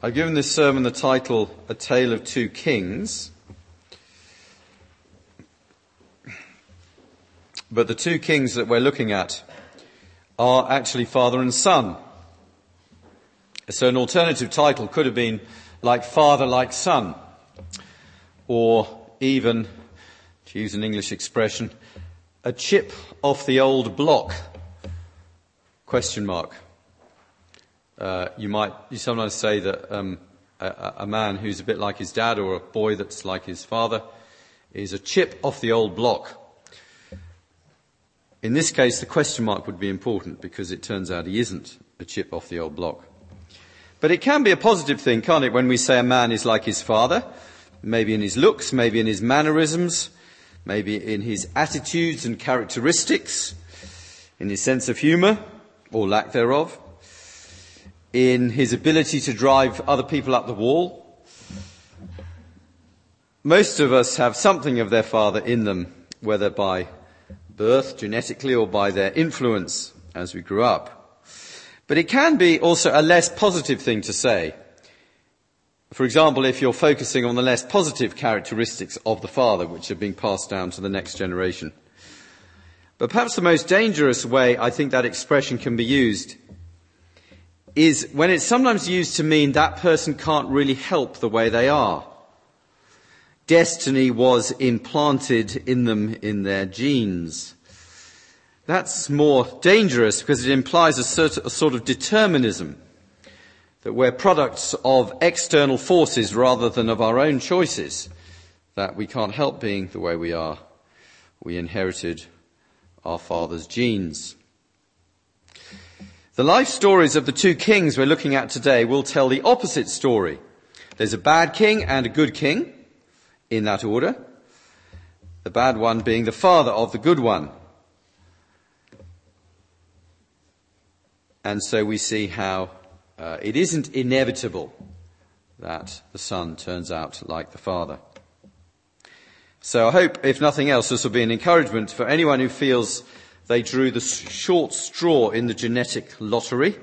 I've given this sermon the title, A Tale of Two Kings. But the two kings that we're looking at are actually father and son. So an alternative title could have been like father, like son. Or even, to use an English expression, a chip off the old block, ? You sometimes say that a man who's a bit like his dad or a boy that's like his father is a chip off the old block. In this case, the question mark would be important because it turns out he isn't a chip off the old block. But it can be a positive thing, can't it, when we say a man is like his father, maybe in his looks, maybe in his mannerisms, maybe in his attitudes and characteristics, in his sense of humour, or lack thereof, in his ability to drive other people up the wall. Most of us have something of their father in them, whether by birth, genetically, or by their influence as we grew up. But it can be also a less positive thing to say. For example, if you're focusing on the less positive characteristics of the father, which are being passed down to the next generation. But perhaps the most dangerous way I think that expression can be used is when it's sometimes used to mean that person can't really help the way they are. Destiny was implanted in them in their genes. That's more dangerous because it implies a sort of determinism, that we're products of external forces rather than of our own choices, that we can't help being the way we are. We inherited our father's genes. The life stories of the two kings we're looking at today will tell the opposite story. There's a bad king and a good king, in that order. The bad one being the father of the good one. And so we see how it isn't inevitable that the son turns out like the father. So I hope, if nothing else, this will be an encouragement for anyone who feels they drew the short straw in the genetic lottery,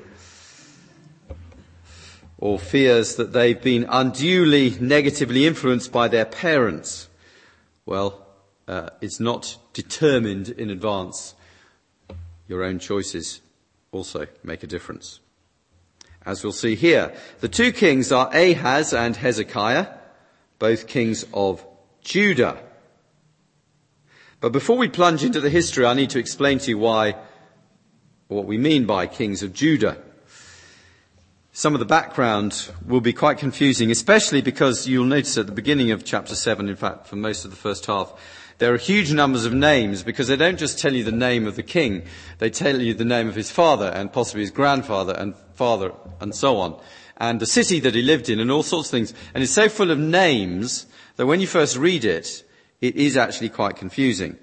or fears that they've been unduly negatively influenced by their parents. Well, it's not determined in advance. Your own choices also make a difference. As we'll see here, the two kings are Ahaz and Hezekiah, both kings of Judah. But before we plunge into the history, I need to explain to you what we mean by kings of Judah. Some of the background will be quite confusing, especially because you'll notice at the beginning of chapter 7, in fact, for most of the first half, there are huge numbers of names because they don't just tell you the name of the king, they tell you the name of his father and possibly his grandfather and father and so on, and the city that he lived in and all sorts of things. And it's so full of names that when you first read it, it is actually quite confusing.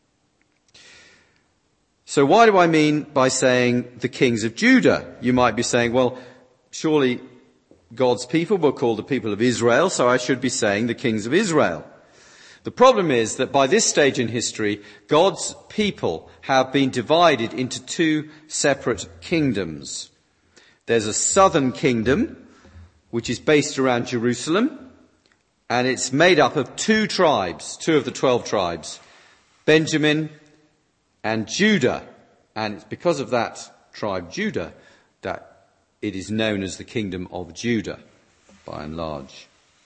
So why do I mean by saying the kings of Judah? You might be saying, well, surely God's people were called the people of Israel, so I should be saying the kings of Israel. The problem is that by this stage in history, God's people have been divided into two separate kingdoms. There's a southern kingdom, which is based around Jerusalem, and it's made up of two tribes, two of the 12 tribes, Benjamin and Judah. And it's because of that tribe, Judah, that it is known as the Kingdom of Judah, by and large.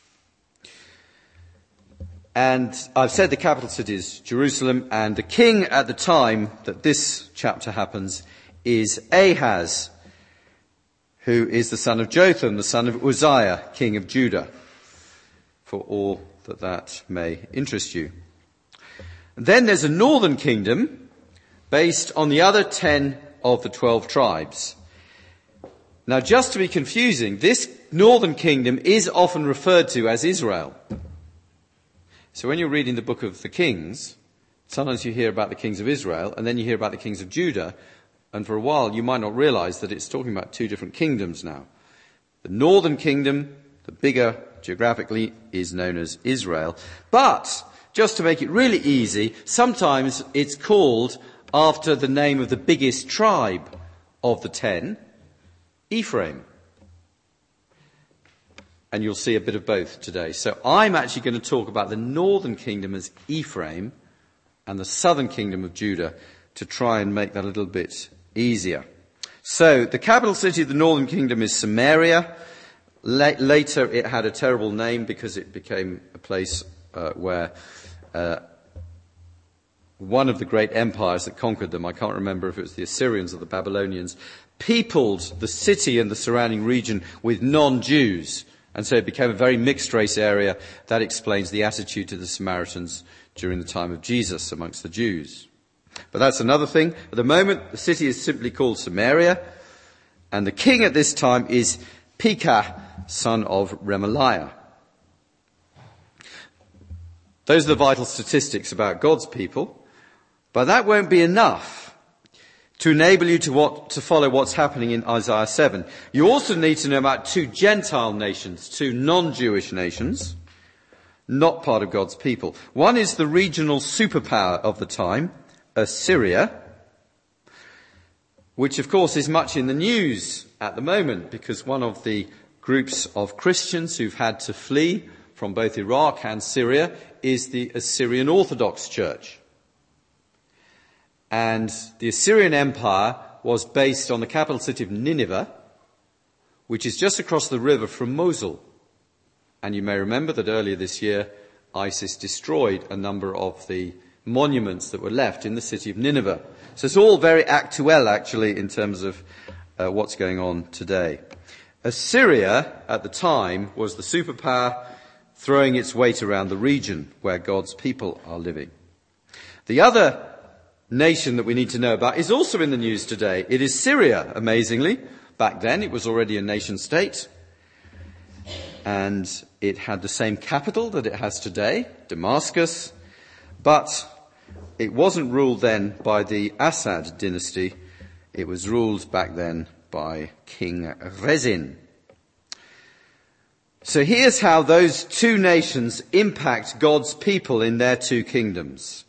And I've said the capital city is Jerusalem, and the king at the time that this chapter happens is Ahaz, who is the son of Jotham, the son of Uzziah, king of Judah, for all that may interest you. And then there's a northern kingdom based on the other 10 of the 12 tribes. Now, just to be confusing, this northern kingdom is often referred to as Israel. So when you're reading the book of the Kings, sometimes you hear about the kings of Israel, and then you hear about the kings of Judah, and for a while you might not realize that it's talking about two different kingdoms now. The northern kingdom, the bigger geographically, is known as Israel. But, just to make it really easy, sometimes it's called after the name of the biggest tribe of the 10, Ephraim. and you'll see a bit of both today. So I'm actually going to talk about the northern kingdom as Ephraim and the southern kingdom of Judah to try and make that a little bit easier. So the capital city of the northern kingdom is Samaria. Later it had a terrible name because it became a place where one of the great empires that conquered them, I can't remember if it was the Assyrians or the Babylonians, peopled the city and the surrounding region with non-Jews. And so it became a very mixed race area. That explains the attitude to the Samaritans during the time of Jesus amongst the Jews. But that's another thing. At the moment, the city is simply called Samaria. And the king at this time is Pekah, son of Remaliah. Those are the vital statistics about God's people. But that won't be enough to enable you to follow what's happening in Isaiah 7. You also need to know about two Gentile nations, two non-Jewish nations, not part of God's people. One is the regional superpower of the time, Assyria, which of course is much in the news at the moment because one of the groups of Christians who've had to flee from both Iraq and Syria is the Assyrian Orthodox Church. And the Assyrian Empire was based on the capital city of Nineveh, which is just across the river from Mosul. And you may remember that earlier this year, ISIS destroyed a number of the monuments that were left in the city of Nineveh. So it's all very actual, actually, in terms of what's going on today. Assyria, at the time, was the superpower throwing its weight around the region where God's people are living. The other nation that we need to know about is also in the news today. It is Syria, amazingly. Back then, it was already a nation state. And it had the same capital that it has today, Damascus. But it wasn't ruled then by the Assad dynasty. It was ruled back then by King Rezin. So here's how those two nations impact God's people in their two kingdoms.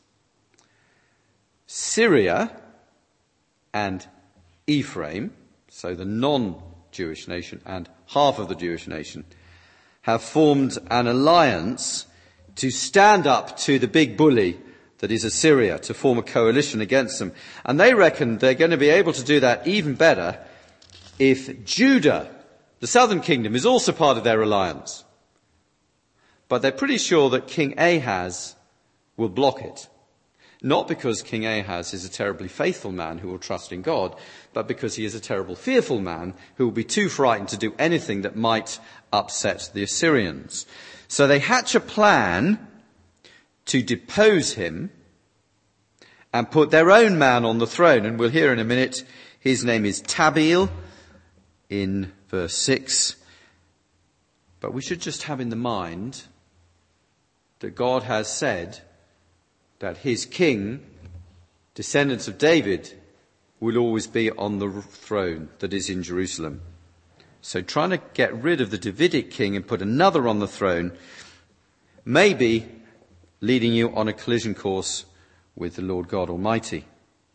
Syria and Ephraim, so the non-Jewish nation and half of the Jewish nation, have formed an alliance to stand up to the big bully that is Assyria, to form a coalition against them. And they reckon they're going to be able to do that even better if Judah, the southern kingdom, is also part of their alliance. But they're pretty sure that King Ahaz will block it. Not because King Ahaz is a terribly faithful man who will trust in God, but because he is a terrible fearful man who will be too frightened to do anything that might upset the Assyrians. So they hatch a plan to depose him and put their own man on the throne. And we'll hear in a minute, his name is Tabeel in verse 6. But we should just have in the mind that God has said that his king, descendants of David, will always be on the throne that is in Jerusalem. So trying to get rid of the Davidic king and put another on the throne may be leading you on a collision course with the Lord God Almighty.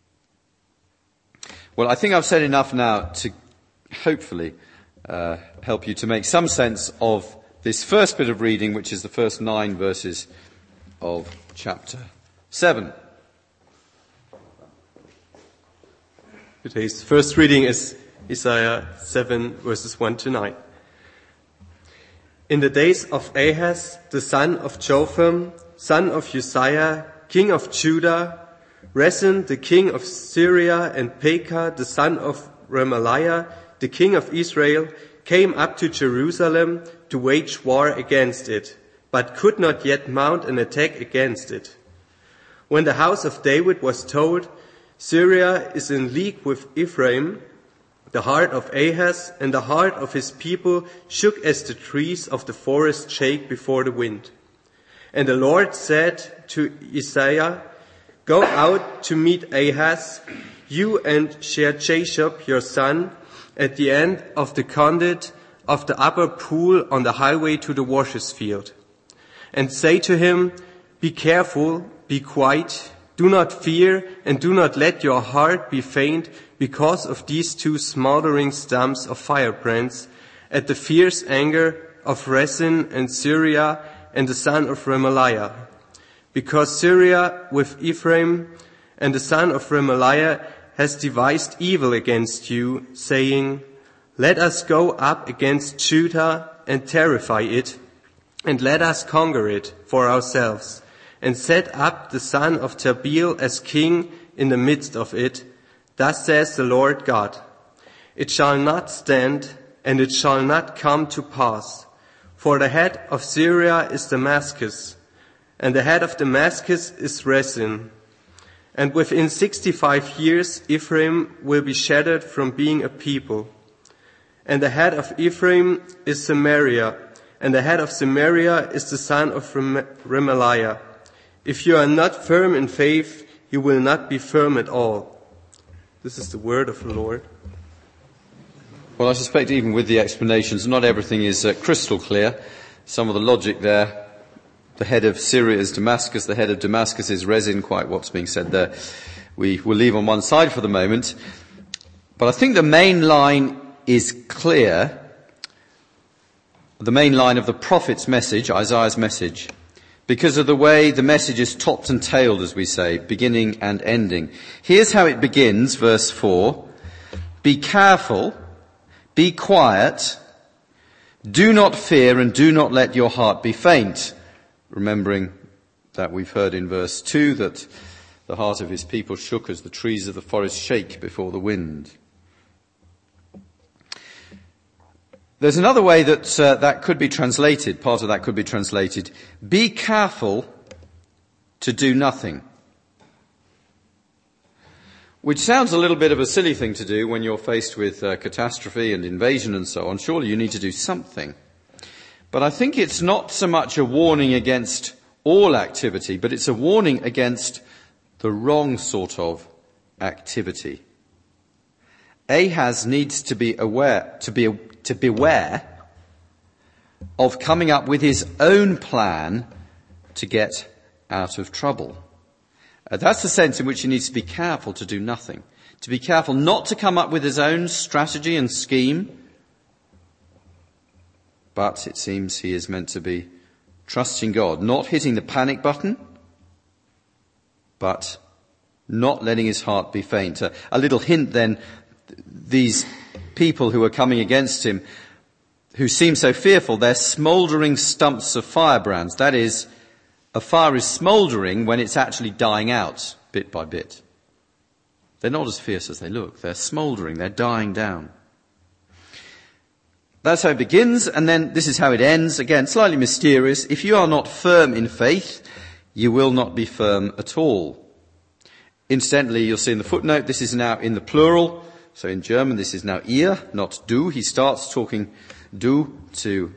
Well, I think I've said enough now to hopefully help you to make some sense of this first bit of reading, which is the first 9 verses of chapter 7. Today's first reading is Isaiah 7 verses 1 to 9. In the days of Ahaz, the son of Jotham, son of Uzziah, king of Judah, Rezin, the king of Syria, and Pekah, the son of Remaliah, the king of Israel, came up to Jerusalem to wage war against it, but could not yet mount an attack against it. When the house of David was told, Syria is in league with Ephraim, the heart of Ahaz and the heart of his people shook as the trees of the forest shake before the wind. And the Lord said to Isaiah, go out to meet Ahaz, you and Shear-Jashub your son, at the end of the conduit of the upper pool on the highway to the washers' field. And say to him, be careful, be quiet, do not fear, and do not let your heart be faint because of these 2 smoldering stumps of firebrands at the fierce anger of Rezin and Syria and the son of Remaliah. Because Syria with Ephraim and the son of Remaliah has devised evil against you, saying, let us go up against Judah and terrify it, and let us conquer it for ourselves, and set up the son of Tabeel as king in the midst of it. Thus says the Lord God, it shall not stand, and it shall not come to pass. For the head of Syria is Damascus, and the head of Damascus is Rezin. And within 65 years Ephraim will be shattered from being a people. And the head of Ephraim is Samaria, and the head of Samaria is the son of Remaliah. If you are not firm in faith, you will not be firm at all. This is the word of the Lord. Well, I suspect even with the explanations, not everything is crystal clear. Some of the logic there, the head of Syria is Damascus, the head of Damascus is Rezin, quite what's being said there, we will leave on one side for the moment. But I think the main line is clear, the main line of the prophet's message, Isaiah's message, because of the way the message is topped and tailed, as we say, beginning and ending. Here's how it begins, verse 4. Be careful, be quiet, do not fear, and do not let your heart be faint. Remembering that we've heard in verse 2 that the heart of his people shook as the trees of the forest shake before the wind. There's another way that that could be translated, part of that could be translated, be careful to do nothing. Which sounds a little bit of a silly thing to do when you're faced with catastrophe and invasion and so on. Surely you need to do something. But I think it's not so much a warning against all activity, but it's a warning against the wrong sort of activity. Ahaz needs to be aware, to beware of coming up with his own plan to get out of trouble. That's the sense in which he needs to be careful to do nothing. To be careful not to come up with his own strategy and scheme, but it seems he is meant to be trusting God, not hitting the panic button, but not letting his heart be faint. A little hint then, these people who are coming against him, who seem so fearful, they're smouldering stumps of firebrands. That is, a fire is smouldering when it's actually dying out, bit by bit. They're not as fierce as they look. They're smouldering, they're dying down. That's how it begins, and then this is how it ends. Again, slightly mysterious. If you are not firm in faith, you will not be firm at all. Incidentally, you'll see in the footnote, this is now in the plural. So in German, this is now ihr, not du. He starts talking du to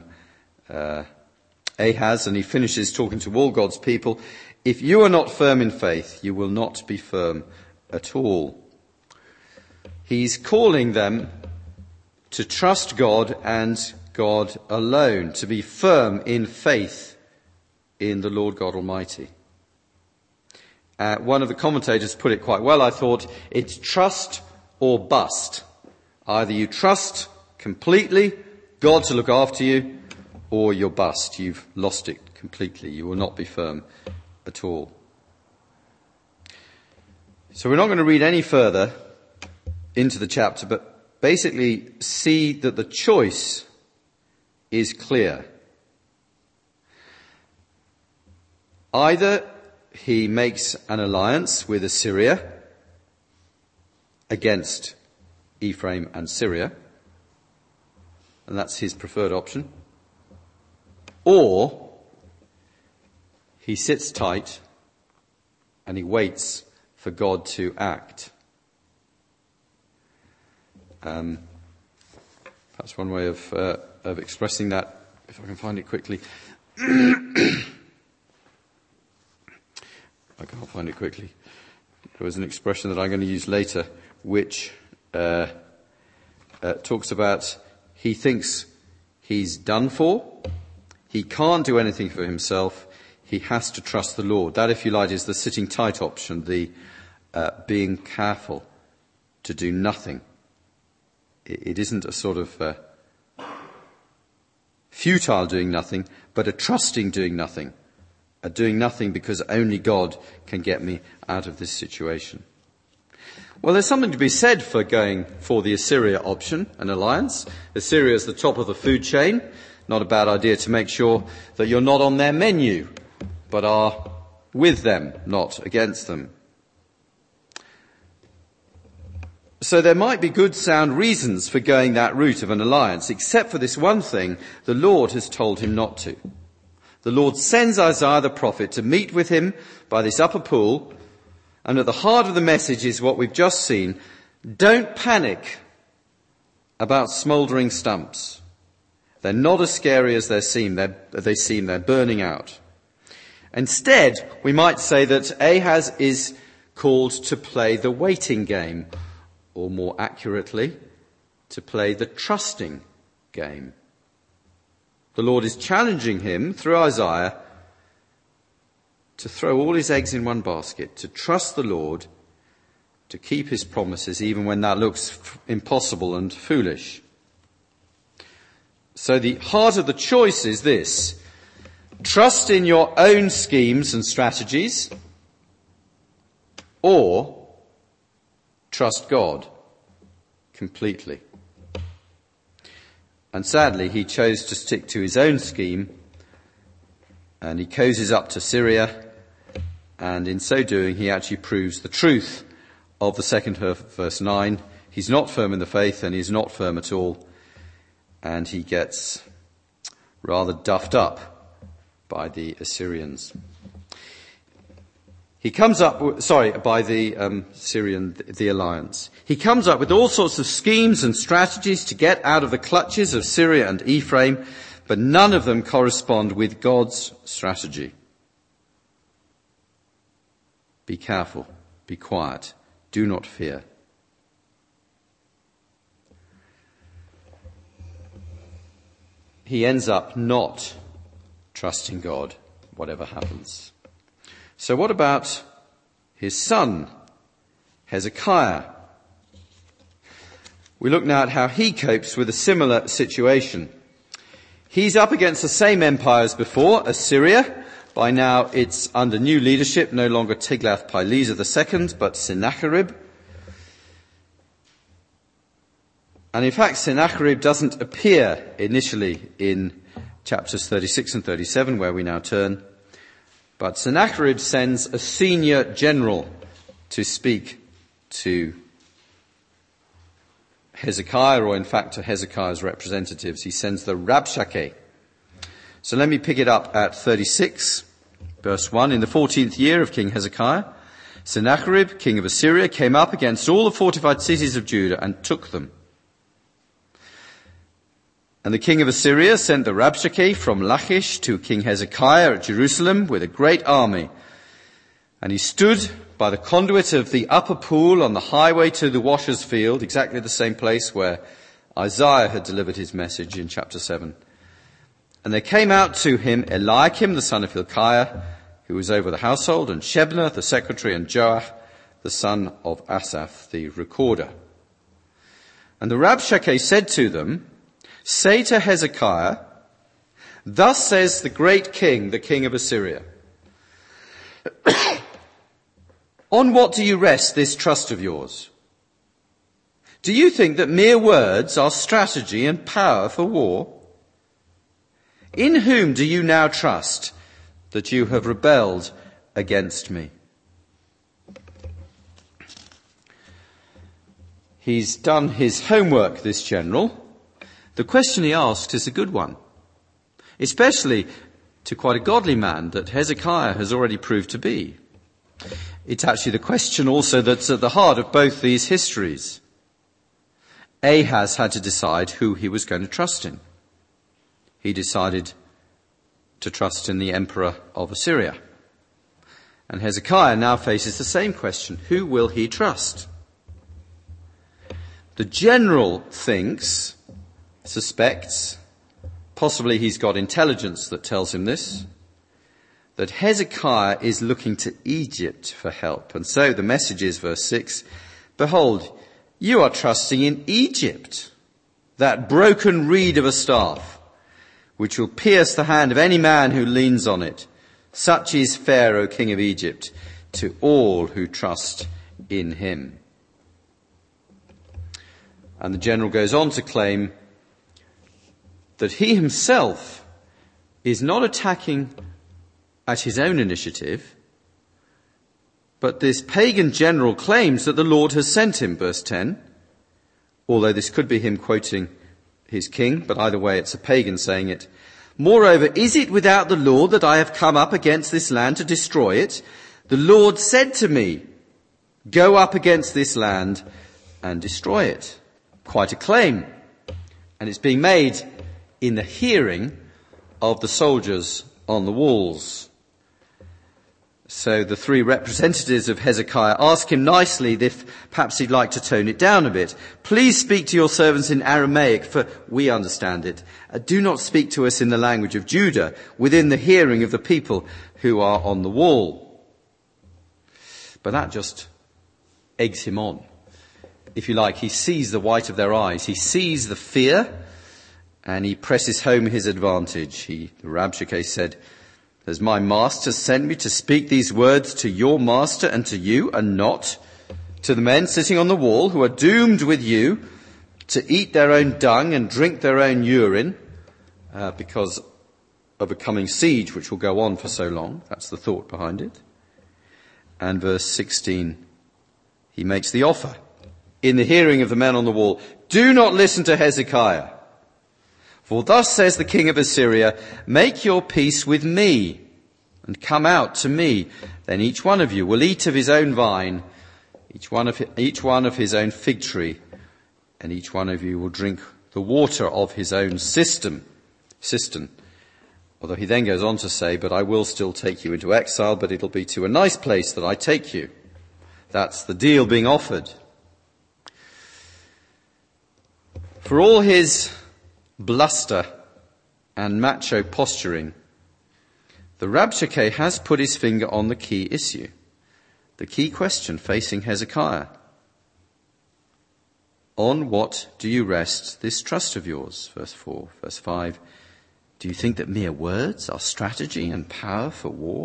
Ahaz, and he finishes talking to all God's people. If you are not firm in faith, you will not be firm at all. He's calling them to trust God and God alone, to be firm in faith in the Lord God Almighty. One of the commentators put it quite well, I thought. It's trust or bust. Either you trust completely, God to look after you, or you're bust. You've lost it completely. You will not be firm at all. So we're not going to read any further into the chapter, but basically see that the choice is clear. Either he makes an alliance with Assyria against Ephraim and Syria, and that's his preferred option, or he sits tight and he waits for God to act. That's one way of expressing that, if I can find it quickly. I can't find it quickly. There was an expression that I'm going to use later, which talks about he thinks he's done for. He can't do anything for himself. He has to trust the Lord. That, if you like, is the sitting tight option, the being careful to do nothing. It isn't a sort of futile doing nothing, but a trusting doing nothing. A doing nothing because only God can get me out of this situation. Well, there's something to be said for going for the Assyria option, an alliance. Assyria is the top of the food chain. Not a bad idea to make sure that you're not on their menu, but are with them, not against them. So there might be good sound reasons for going that route of an alliance, except for this one thing: the Lord has told him not to. The Lord sends Isaiah the prophet to meet with him by this upper pool, and at the heart of the message is what we've just seen. Don't panic about smouldering stumps. They're not as scary as they seem. They're burning out. Instead, we might say that Ahaz is called to play the waiting game, or more accurately, to play the trusting game. The Lord is challenging him through Isaiah to throw all his eggs in one basket, to trust the Lord, to keep his promises even when that looks impossible and foolish. So the heart of the choice is this: trust in your own schemes and strategies, or trust God completely. And sadly, he chose to stick to his own scheme, and he cozies up to Syria, and in so doing he actually proves the truth of the second verse 9. He's not firm in the faith, and he's not firm at all, and he gets rather duffed up by the Assyrians. He comes up, by the Syrian, the alliance. He comes up with all sorts of schemes and strategies to get out of the clutches of Syria and Ephraim, but none of them correspond with God's strategy. Be careful, be quiet, do not fear. He ends up not trusting God, whatever happens. So what about his son, Hezekiah? We look now at how he copes with a similar situation. He's up against the same empire as before, Assyria. By now it's under new leadership, no longer Tiglath-Pileser II, but Sennacherib. And in fact, Sennacherib doesn't appear initially in chapters 36 and 37, where we now turn. But Sennacherib sends a senior general to speak to Hezekiah, or in fact to Hezekiah's representatives. He sends the Rabshakeh. So let me pick it up at 36, verse 1. In the 14th year of King Hezekiah, Sennacherib, king of Assyria, came up against all the fortified cities of Judah and took them. And the king of Assyria sent the Rabshakeh from Lachish to King Hezekiah at Jerusalem with a great army. And he stood by the conduit of the upper pool on the highway to the washer's field, exactly the same place where Isaiah had delivered his message in chapter 7. And there came out to him Eliakim, the son of Hilkiah, who was over the household, and Shebna, the secretary, and Joah, the son of Asaph, the recorder. And the Rabshakeh said to them, "Say to Hezekiah, thus says the great king, the king of Assyria, on what do you rest this trust of yours? Do you think that mere words are strategy and power for war? In whom do you now trust that you have rebelled against me?" He's done his homework, this general. The question he asked is a good one, especially to quite a godly man that Hezekiah has already proved to be. It's actually the question also that's at the heart of both these histories. Ahaz had to decide who he was going to trust in. He decided to trust in the emperor of Assyria. And Hezekiah now faces the same question. Who will he trust? The general suspects, possibly he's got intelligence that tells him this, that Hezekiah is looking to Egypt for help. And so the message is, verse 6, "Behold, you are trusting in Egypt, that broken reed of a staff, which will pierce the hand of any man who leans on it. Such is Pharaoh, king of Egypt, to all who trust in him. And the general goes on to claim that he himself is not attacking at his own initiative, but this pagan general claims that the Lord has sent him, verse 10, although this could be him quoting his king, but either way it's a pagan saying it. Moreover, is it without the Lord that I have come up against this land to destroy it? The Lord said to me, go up against this land and destroy it. Quite a claim. And it's being made in the hearing of the soldiers on the walls. So the three representatives of Hezekiah ask him nicely if perhaps he'd like to tone it down a bit. Please speak to your servants in Aramaic, for we understand it. Do not speak to us in the language of Judah, within the hearing of the people who are on the wall. But that just eggs him on. If you like, he sees the white of their eyes. He sees the fear, and he presses home his advantage. Rabshakeh said, has my master sent me to speak these words to your master and to you, and not to the men sitting on the wall who are doomed with you to eat their own dung and drink their own urine because of a coming siege which will go on for so long? That's the thought behind it. And verse 16, he makes the offer in the hearing of the men on the wall. Do not listen to Hezekiah. For thus says the king of Assyria, make your peace with me and come out to me. Then each one of you will eat of his own vine, each one of his own fig tree, and each one of you will drink the water of his own cistern. Although he then goes on to say, but I will still take you into exile, but it'll be to a nice place that I take you. That's the deal being offered. For all his bluster and macho posturing, the Rabshakeh has put his finger on the key issue, the key question facing Hezekiah. On what do you rest this trust of yours? Verse 4. Verse 5. Do you think that mere words are strategy and power for war?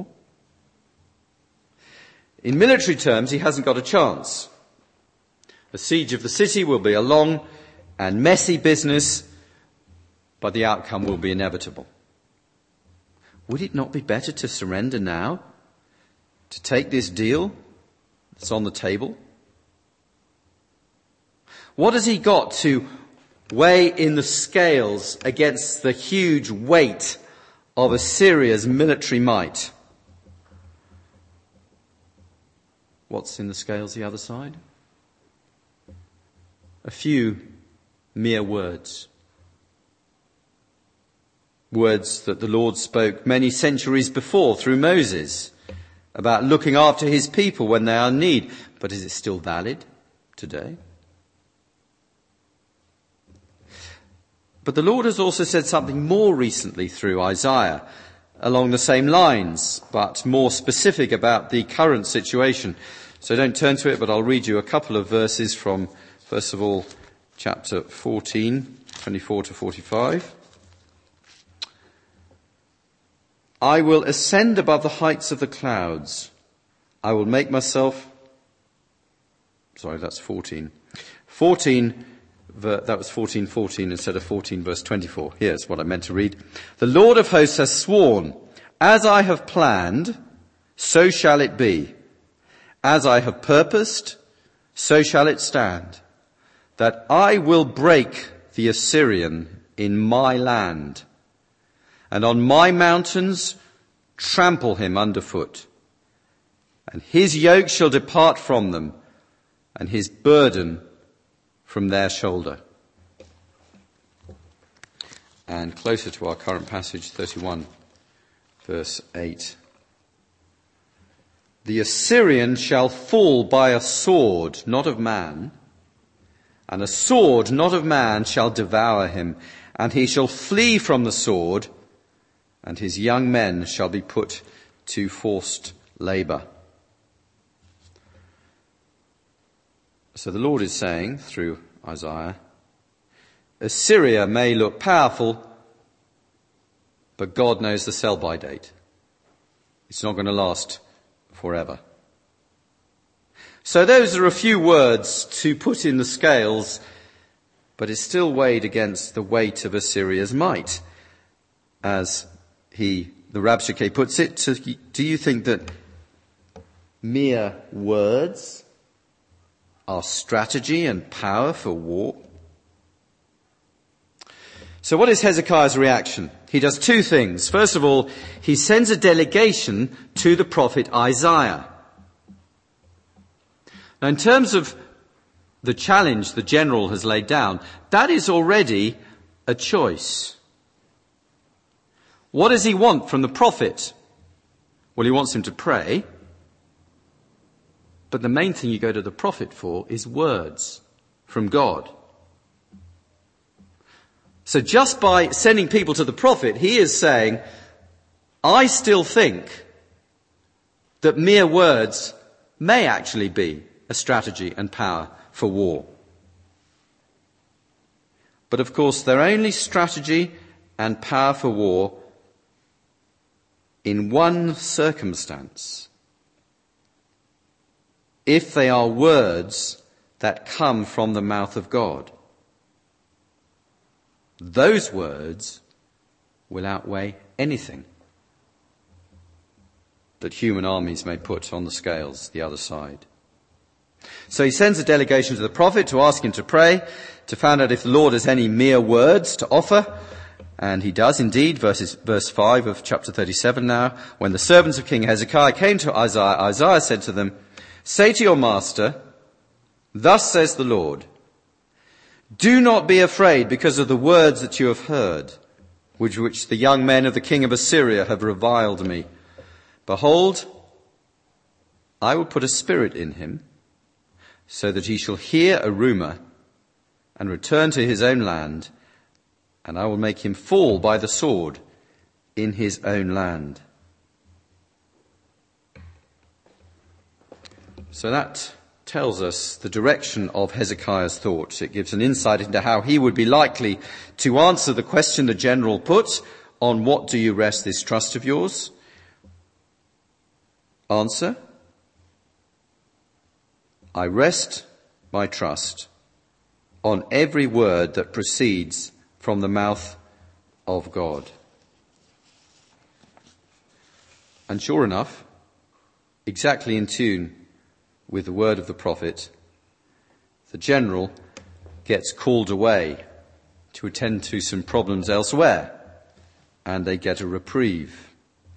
In military terms, he hasn't got a chance. The siege of the city will be a long and messy business, but the outcome will be inevitable. Would it not be better to surrender now? To take this deal that's on the table? What has he got to weigh in the scales against the huge weight of Assyria's military might? What's in the scales the other side? A few mere words. Words that the Lord spoke many centuries before through Moses about looking after his people when they are in need. But is it still valid today? But the Lord has also said something more recently through Isaiah along the same lines, but more specific about the current situation. So don't turn to it, but I'll read you a couple of verses from, first of all, chapter 14, 24 to 45. I will ascend above the heights of the clouds. I will make myself... Sorry, that's 14. 14, that was 14:14 instead of 14 verse 24. Here's what I meant to read. The Lord of hosts has sworn, as I have planned, so shall it be. As I have purposed, so shall it stand. That I will break the Assyrian in my land, and on my mountains trample him underfoot. And his yoke shall depart from them, and his burden from their shoulder. And closer to our current passage, 31, verse 8. The Assyrian shall fall by a sword, not of man, and a sword not of man shall devour him, and he shall flee from the sword, and his young men shall be put to forced labour. So the Lord is saying, through Isaiah, Assyria may look powerful, but God knows the sell-by date. It's not going to last forever. So those are a few words to put in the scales, but it's still weighed against the weight of Assyria's might. As the Rabshakeh puts it, do you think that mere words are strategy and power for war? So what is Hezekiah's reaction? He does two things. First of all, he sends a delegation to the prophet Isaiah. Now, in terms of the challenge the general has laid down, that is already a choice. What does he want from the prophet? Well, he wants him to pray. But the main thing you go to the prophet for is words from God. So just by sending people to the prophet, he is saying, I still think that mere words may actually be a strategy and power for war. But of course, they're only strategy and power for war in one circumstance: if they are words that come from the mouth of God. Those words will outweigh anything that human armies may put on the scales the other side. So he sends a delegation to the prophet to ask him to pray, to find out if the Lord has any mere words to offer. And he does indeed. Verse 5 of chapter 37 now. When the servants of King Hezekiah came to Isaiah, Isaiah said to them, say to your master, thus says the Lord, do not be afraid because of the words that you have heard, which the young men of the king of Assyria have reviled me. Behold, I will put a spirit in him, so that he shall hear a rumour and return to his own land, and I will make him fall by the sword in his own land. So that tells us the direction of Hezekiah's thoughts. It gives an insight into how he would be likely to answer the question the general put, on what do you rest this trust of yours? Answer: I rest my trust on every word that proceeds from the mouth of God. And sure enough, exactly in tune with the word of the prophet, the general gets called away to attend to some problems elsewhere, and they get a reprieve.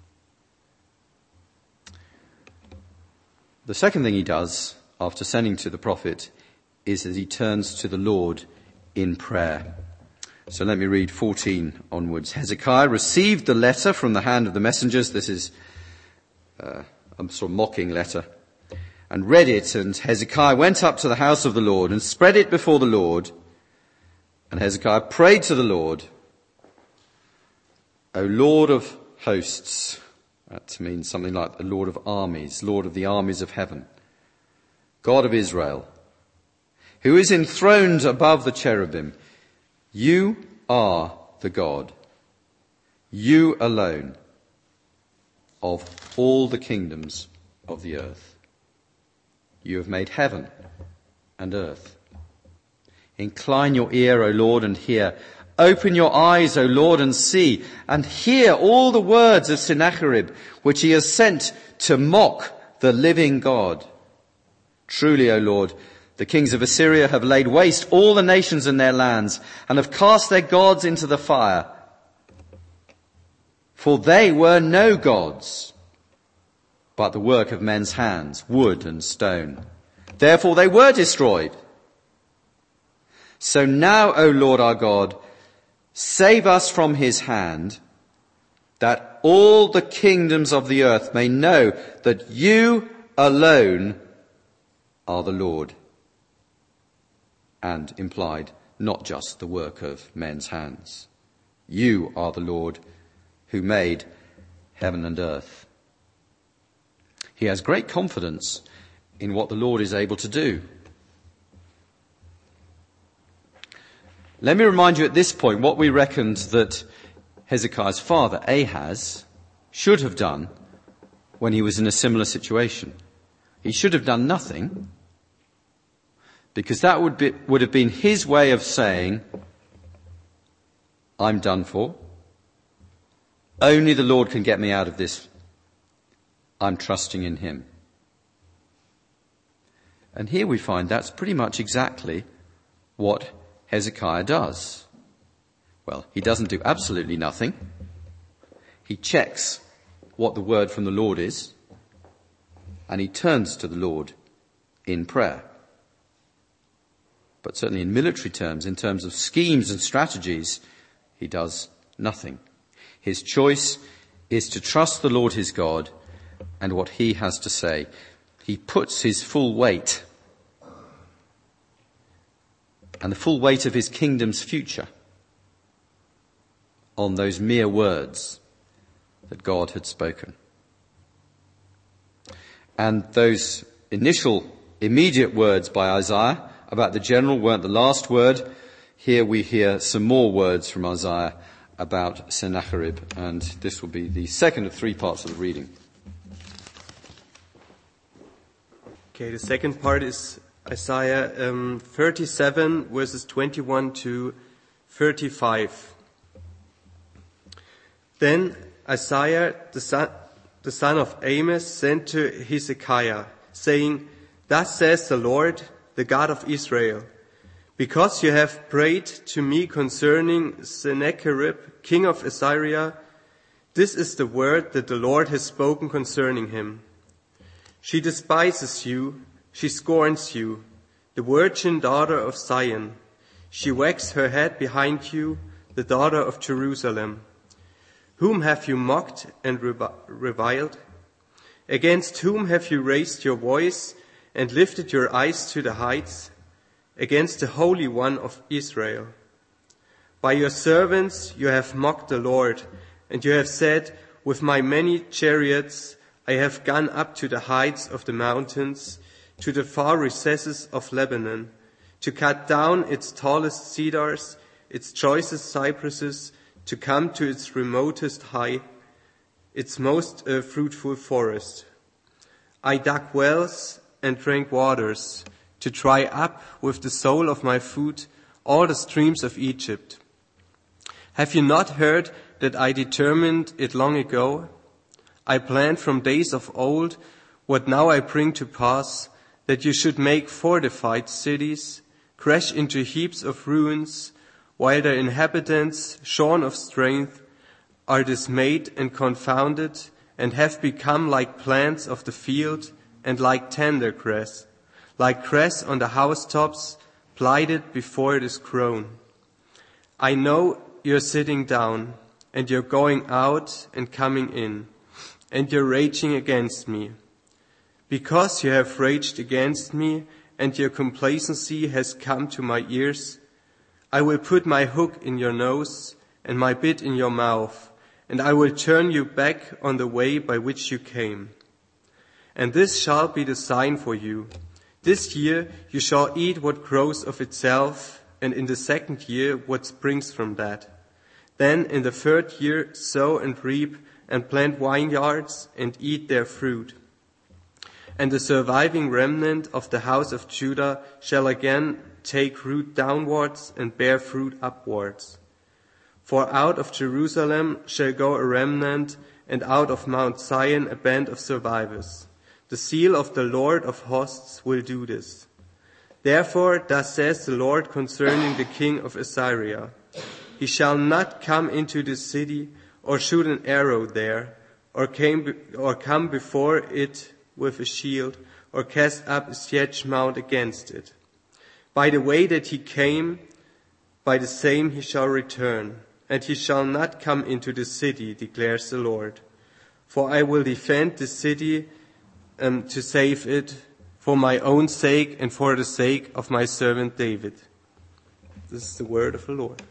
The second thing he does after sending to the prophet is that he turns to the Lord in prayer. So let me read 14 onwards. Hezekiah received the letter from the hand of the messengers. This is a sort of mocking letter. And read it, and Hezekiah went up to the house of the Lord and spread it before the Lord. And Hezekiah prayed to the Lord, O Lord of hosts. That means something like the Lord of armies, Lord of the armies of heaven, God of Israel, who is enthroned above the cherubim. You are the God, you alone, of all the kingdoms of the earth. You have made heaven and earth. Incline your ear, O Lord, and hear. Open your eyes, O Lord, and see, and hear all the words of Sennacherib, which he has sent to mock the living God. Truly, O Lord, the kings of Assyria have laid waste all the nations and their lands, and have cast their gods into the fire. For they were no gods, but the work of men's hands, wood and stone. Therefore they were destroyed. So now, O Lord our God, save us from his hand, that all the kingdoms of the earth may know that you alone are the Lord. And implied, not just the work of men's hands. You are the Lord who made heaven and earth. He has great confidence in what the Lord is able to do. Let me remind you at this point what we reckoned that Hezekiah's father, Ahaz, should have done when he was in a similar situation. He should have done nothing, because that would have been his way of saying, I'm done for. Only the Lord can get me out of this. I'm trusting in him. And here we find that's pretty much exactly what Hezekiah does. Well, he doesn't do absolutely nothing. He checks what the word from the Lord is, and he turns to the Lord in prayer. But certainly in military terms, in terms of schemes and strategies, he does nothing. His choice is to trust the Lord his God and what he has to say. He puts his full weight and the full weight of his kingdom's future on those mere words that God had spoken. And those initial, immediate words by Isaiah about the general weren't the last word. Here we hear some more words from Isaiah about Sennacherib, and this will be the second of three parts of the reading. Okay, the second part is Isaiah 37, verses 21 to 35. Then Isaiah, the son of Amos, sent to Hezekiah, saying, Thus says the Lord, the God of Israel, because you have prayed to me concerning Sennacherib, king of Assyria, this is the word that the Lord has spoken concerning him. She despises you, she scorns you, the virgin daughter of Zion. She wags her head behind you, the daughter of Jerusalem. Whom have you mocked and reviled? Against whom have you raised your voice and lifted your eyes to the heights? Against the Holy One of Israel. By your servants you have mocked the Lord, and you have said, With my many chariots I have gone up to the heights of the mountains, to the far recesses of Lebanon, to cut down its tallest cedars, its choicest cypresses, to come to its remotest height, its most fruitful forest. I dug wells and drank waters, to dry up with the sole of my foot all the streams of Egypt. Have you not heard that I determined it long ago? I planned from days of old what now I bring to pass, that you should make fortified cities, crash into heaps of ruins, while their inhabitants, shorn of strength, are dismayed and confounded, and have become like plants of the field and like tender grass, like grass on the housetops, blighted before it is grown. I know you're sitting down, and you're going out and coming in, and you're raging against me. Because you have raged against me, and your complacency has come to my ears, I will put my hook in your nose and my bit in your mouth, and I will turn you back on the way by which you came. And this shall be the sign for you. This year you shall eat what grows of itself, and in the second year what springs from that. Then in the third year sow and reap, and plant vineyards, and eat their fruit. And the surviving remnant of the house of Judah shall again take root downwards and bear fruit upwards. For out of Jerusalem shall go a remnant, and out of Mount Zion a band of survivors. The seal of the Lord of hosts will do this. Therefore, thus says the Lord concerning the king of Assyria, He shall not come into the city, or shoot an arrow there, or come before it with a shield, or cast up a siege mount against it. By the way that he came, by the same he shall return, and he shall not come into the city, declares the Lord. For I will defend the city to save it, for my own sake and for the sake of my servant David. This is the word of the Lord.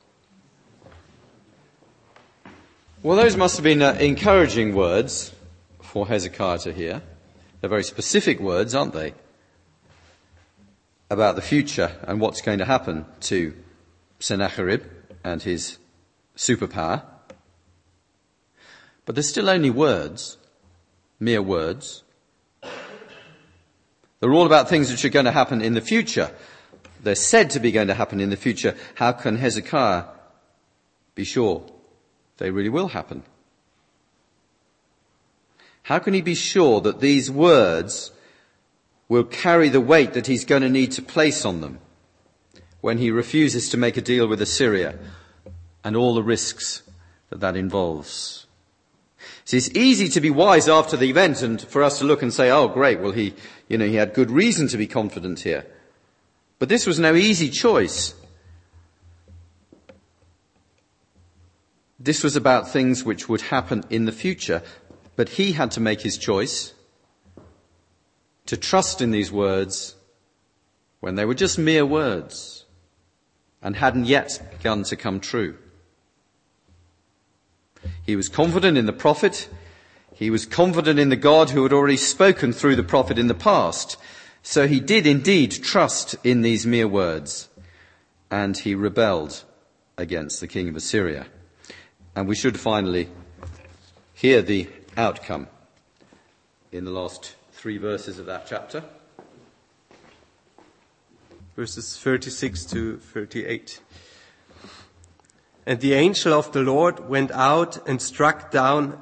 Well, those must have been encouraging words for Hezekiah to hear. They're very specific words, aren't they? About the future and what's going to happen to Sennacherib and his superpower. But they're still only words, mere words. They're all about things which are going to happen in the future. They're said to be going to happen in the future. How can Hezekiah be sure they really will happen? How can he be sure that these words will carry the weight that he's going to need to place on them when he refuses to make a deal with Assyria and all the risks that involves? See, it's easy to be wise after the event and for us to look and say, oh great, well he had good reason to be confident here. But this was no easy choice. This was about things which would happen in the future, but he had to make his choice to trust in these words when they were just mere words and hadn't yet begun to come true. He was confident in the prophet. He was confident in the God who had already spoken through the prophet in the past. So he did indeed trust in these mere words, and he rebelled against the king of Assyria. And we should finally hear the outcome in the last 3 verses of that chapter. Verses 36 to 38. And the angel of the Lord went out and struck down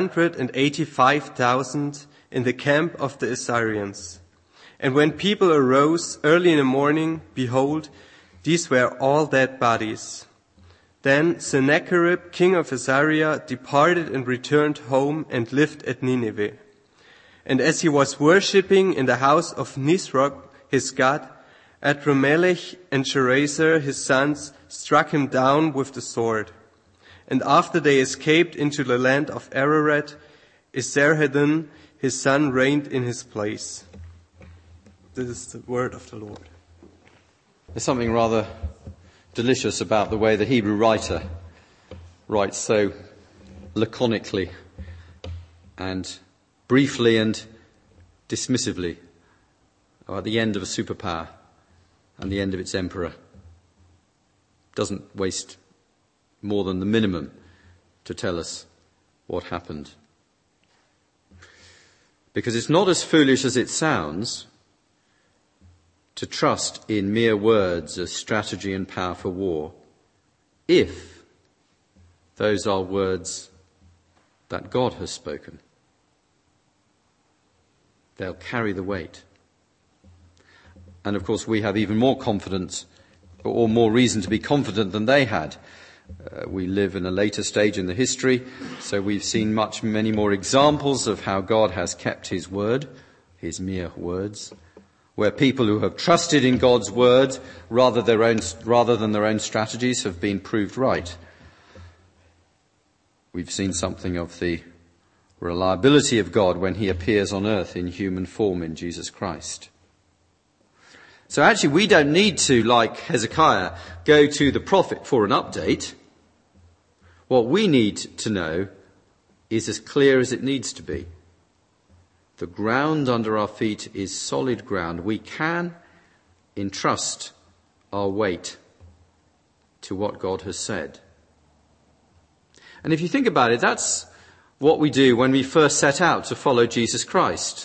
185,000 in the camp of the Assyrians. And when people arose early in the morning, behold, these were all dead bodies. Then Sennacherib, king of Assyria, departed and returned home and lived at Nineveh. And as he was worshipping in the house of Nisroch, his god, Adrammelech and Sharezer, his sons, struck him down with the sword. And after they escaped into the land of Ararat, Esarhaddon, his son, reigned in his place. This is the word of the Lord. There's something rather delicious about the way the Hebrew writer writes so laconically and briefly and dismissively at the end of a superpower and the end of its emperor. Doesn't waste more than the minimum to tell us what happened. Because it's not as foolish as it sounds to trust in mere words as strategy and power for war, if those are words that God has spoken. They'll carry the weight. And of course we have even more confidence or more reason to be confident than they had. We live in a later stage in the history, so we've seen many more examples of how God has kept his word, his mere words, where people who have trusted in God's word rather than their own strategies have been proved right. We've seen something of the reliability of God when he appears on earth in human form in Jesus Christ. So actually we don't need to, like Hezekiah, go to the prophet for an update. What we need to know is as clear as it needs to be. The ground under our feet is solid ground. We can entrust our weight to what God has said. And if you think about it, that's what we do when we first set out to follow Jesus Christ.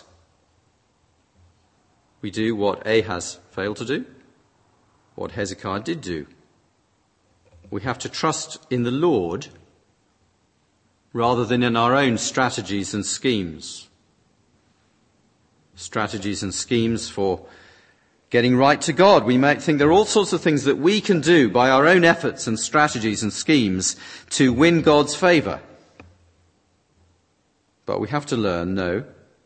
We do what Ahaz failed to do, what Hezekiah did do. We have to trust in the Lord rather than in our own strategies and schemes. Strategies and schemes for getting right to God. We might think there are all sorts of things that we can do by our own efforts and strategies and schemes to win God's favour. But we have to learn, no,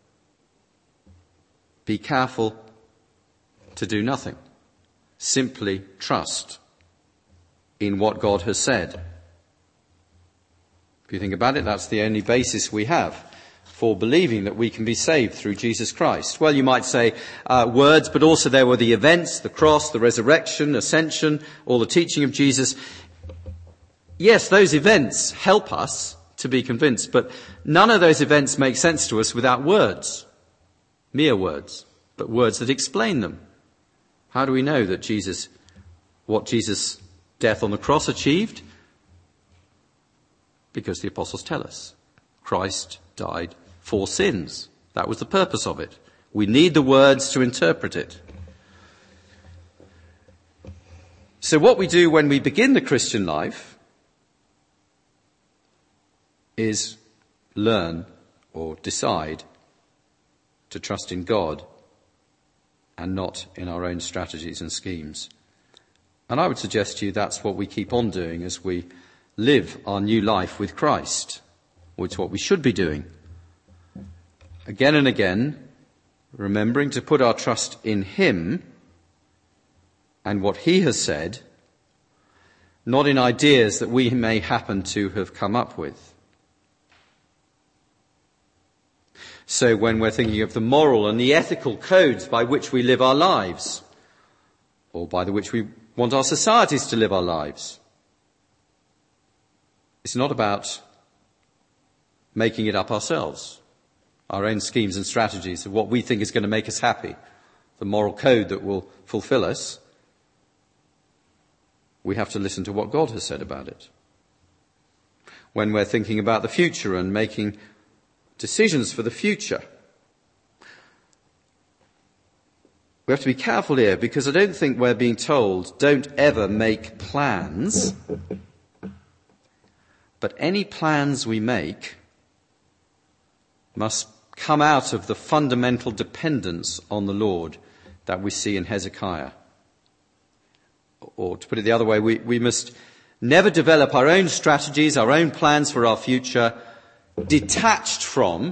be careful to do nothing. Simply trust in what God has said. If you think about it, that's the only basis we have for believing that we can be saved through Jesus Christ. Well, you might say words, but also there were the events, the cross, the resurrection, ascension, all the teaching of Jesus. Yes, those events help us to be convinced, but none of those events make sense to us without words, mere words, but words that explain them. How do we know that what Jesus' death on the cross achieved? Because the apostles tell us. Christ died for sins. That was the purpose of it. We need the words to interpret it. So what we do when we begin the Christian life is learn or decide to trust in God and not in our own strategies and schemes. And I would suggest to you that's what we keep on doing as we live our new life with Christ, or it's what we should be doing. Again and again, remembering to put our trust in him and what he has said, not in ideas that we may happen to have come up with. So when we're thinking of the moral and the ethical codes by which we live our lives, or by which we want our societies to live our lives, it's not about making it up ourselves, our own schemes and strategies of what we think is going to make us happy, the moral code that will fulfill us. We have to listen to what God has said about it. When we're thinking about the future and making decisions for the future, we have to be careful here, because I don't think we're being told don't ever make plans, but any plans we make must come out of the fundamental dependence on the Lord that we see in Hezekiah. Or to put it the other way, we must never develop our own strategies, our own plans for our future, detached from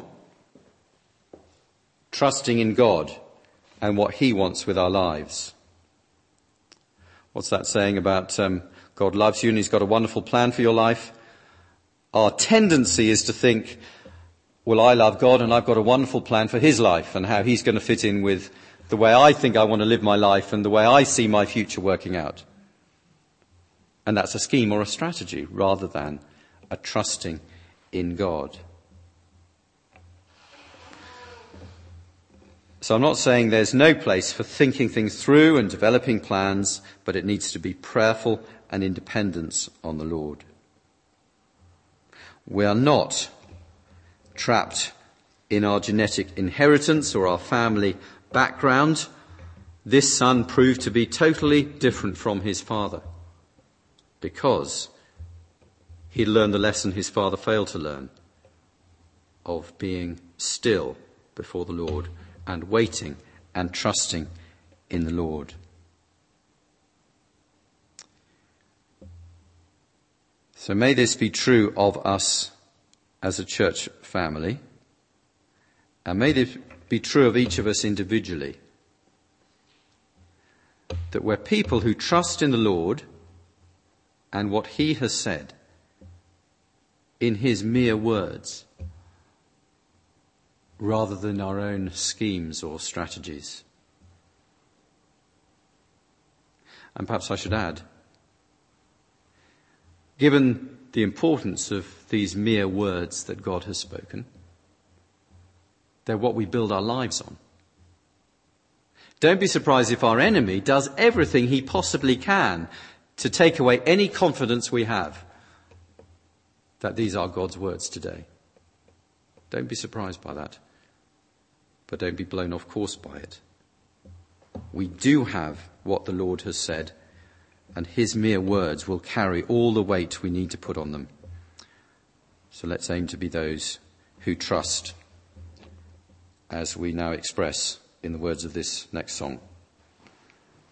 trusting in God and what he wants with our lives. What's that saying about God loves you and he's got a wonderful plan for your life? Our tendency is to think, well, I love God and I've got a wonderful plan for his life and how he's going to fit in with the way I think I want to live my life and the way I see my future working out. And that's a scheme or a strategy rather than a trusting in God. So I'm not saying there's no place for thinking things through and developing plans, but it needs to be prayerful and in dependence on the Lord. We are not trapped in our genetic inheritance or our family background. This son proved to be totally different from his father because he learned the lesson his father failed to learn of being still before the Lord and waiting and trusting in the Lord. So may this be true of us as a church family, and may this be true of each of us individually, that we're people who trust in the Lord and what he has said in his mere words, rather than our own schemes or strategies. And perhaps I should add, given the importance of these mere words that God has spoken, they're what we build our lives on. Don't be surprised if our enemy does everything he possibly can to take away any confidence we have that these are God's words today. Don't be surprised by that, but don't be blown off course by it. We do have what the Lord has said, and his mere words will carry all the weight we need to put on them. So let's aim to be those who trust, as we now express in the words of this next song.